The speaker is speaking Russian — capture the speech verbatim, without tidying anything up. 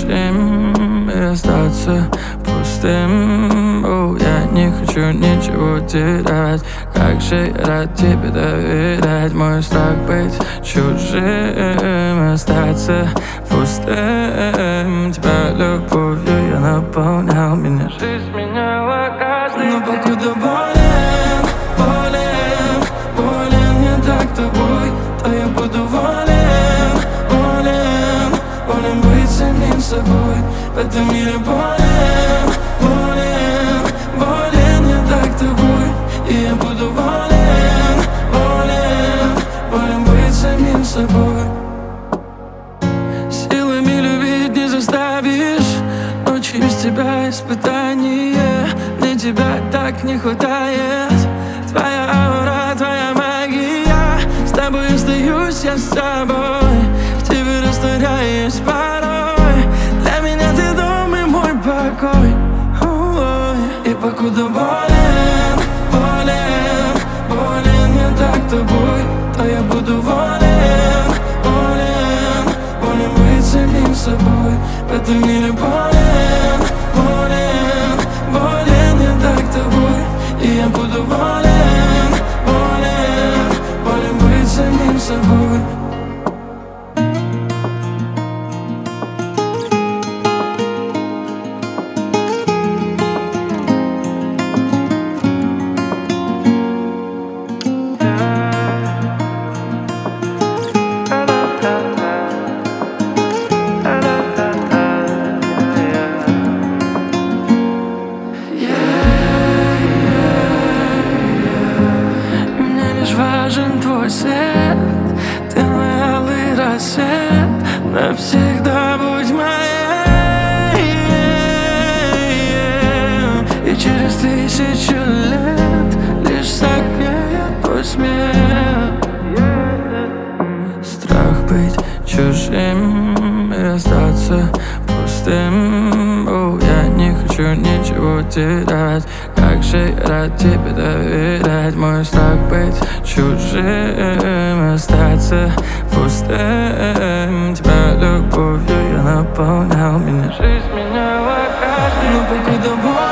чужим и остаться пустым. О, я не хочу ничего терять. Как же я рад тебе доверять. Мой страх быть чужим, остаться пустым. Тебя любовью я наполнял, меня жизнь меняла каждый. Но покуда болен, болен, болен не так тобой, то я буду волен, волен, волен быть самим собой. В этом мире болен, болен, болен не так тобой, и я буду волен, волен, волен быть самим собой. Силами любить не заставишь, ночью без тебя испытание. Мне тебя так не хватает. Твоя аура, твоя магия. С тобой остаюсь я с собой, в тебе растворяюсь порой. Для меня ты дом и мой покой. Ой. И покуда болен, болен, болен не так тобой, то я буду волен, волен, волен быть самим собой. В этом мире болен, болен, болен не так тобой, и я буду волен, волен, волен быть самим собой. Важен твой свет, ты мой алый рассвет, навсегда будь моей. И через тысячу лет лишь согреет твой смех. Страх быть чужим и остаться пустым. О, я не хочу ничего терять. Как же я рад тебе доверять. Мой страх быть чужим, остаться пустым. Тебя любовью я наполнял, меня жизнь меняла каждый. Но покуда болен,